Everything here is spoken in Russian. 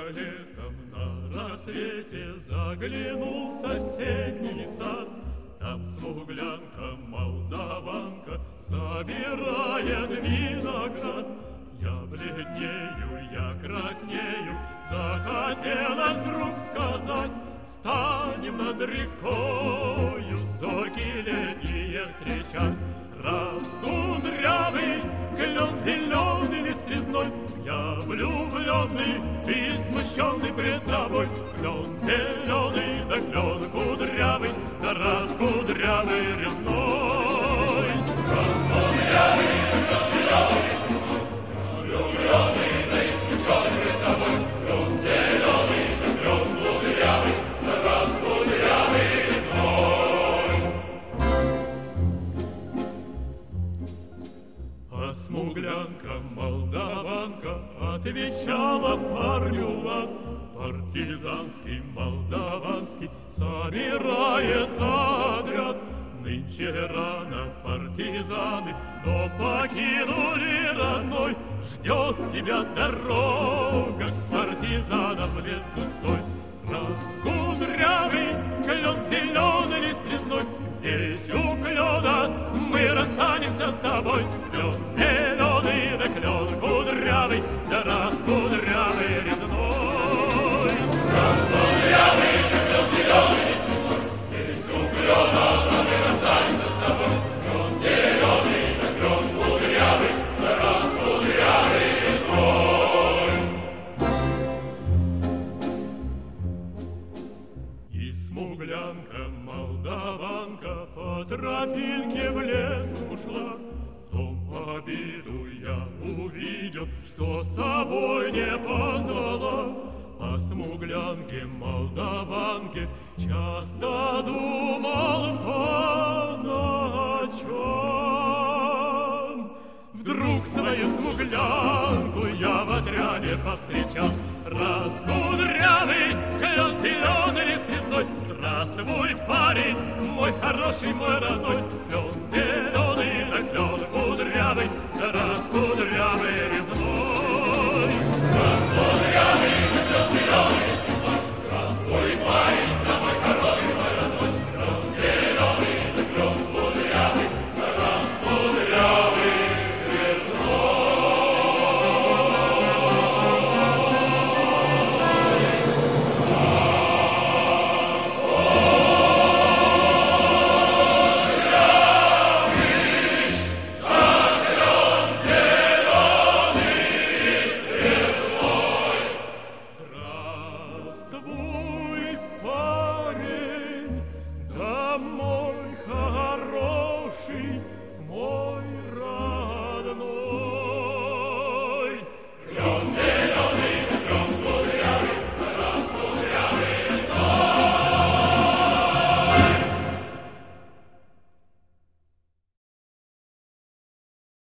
летом на рассвете заглянул в соседний сад. Там смуглянка, молдаванка собирает виноград. Я бледнею, я краснею, захотелось вдруг сказать: станем над рекою зорьки летние встречать. Раскудрявый клен зеленый лист-резной, я влюбленный и смущенный пред тобой. Клен зеленый, да клен кудрявый, да раскудрявый резной. Раскудрявый, да клен зеленый, влюбленный, да и смущенный пред тобой. Клен зеленый, да клен кудрявый, да раскудрявый резной. А смуглянка, молдаванка отвечала парню лад. Партизанский, молдаванский собирается отряд. Нынче рано партизаны, но покинули родной. Ждет тебя дорога к партизанам в лес густой. Раскудрявый клен зеленый лист резной, здесь у клена мы расстанемся с тобой. Клен зеленый, да клен кудрявый, да раскудрявый резной. Раскудрявый, да клен зеленый лист резной, здесь у клена мы расстанемся с тобой. Клен зеленый, да клен кудрявый, да раскудрявый резной. И смуглянка, молдаванка по тропинке в лес ушла. В том обиду я увидел, что с собой не позвала. О смуглянке, молдаванке часто думал по ночам. Вдруг свою смуглянку я в отряде повстречал. Раскудрявый клен зеленый лист резной, здравствуй, парень, мой хороший, мой родной. Клен зеленый, да клен кудрявый, да раскудрявый резной.